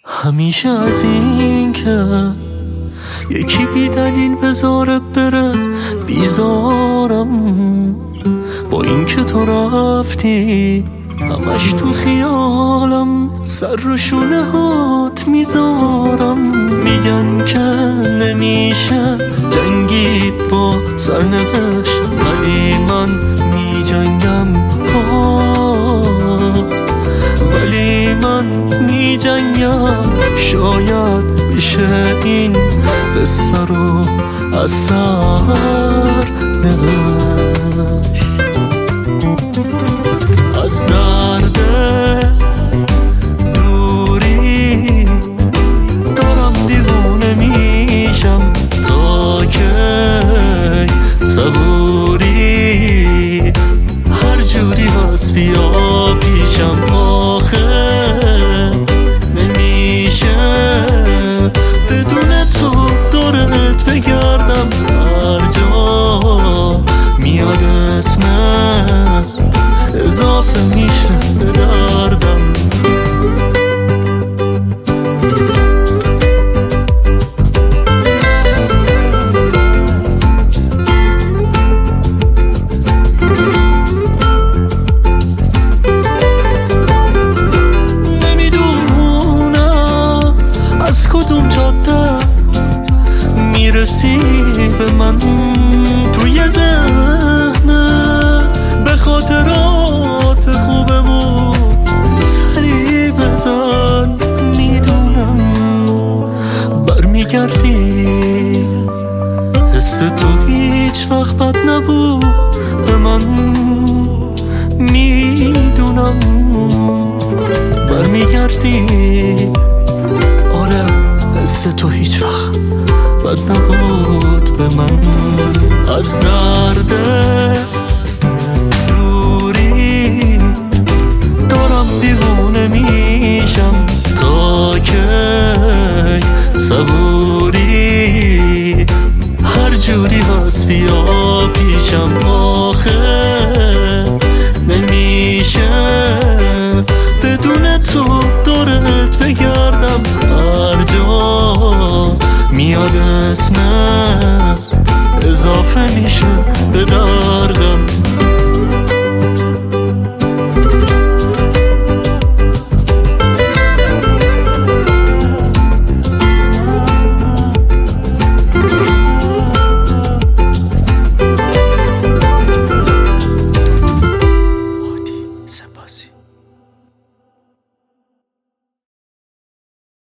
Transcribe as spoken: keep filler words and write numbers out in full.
همیشه از این که یکی بی دلیل بذاره بره بیزارم، با این که تو رفتی همش تو خیالم، سر رو شونه هات میذارم. میگن که نمیشه جنگید با سرنوشت، ولی من میجنگم ولی من میجنگم. شاید بشه این قصه رو از سر نوشت. از درد دوری دارم دیوونه میشم، تا که صبوری هر جوری هست بیا پیشم. آخه نمیشه بدون تو دورت بگردم، هر جا میاد اسمت اضافه میشه به دردم. نمیدونم از کدوم جاده میرسی به من، توی ذهنت به خاطرات خوبمون سری بزن. میدونم برمیگردی، حس تو هیچ وقت بد نبود به من. میدونم برمیگردی، آره حس تو هیچ وقت بد نبود به من. از درد دوری دارم دیوونه میشم، تا که صبوری هر جوری هست بیا پیشم. آخه نمیشه بدون تو دورت بگردم، هر جا میاد اسمت اضافه میشه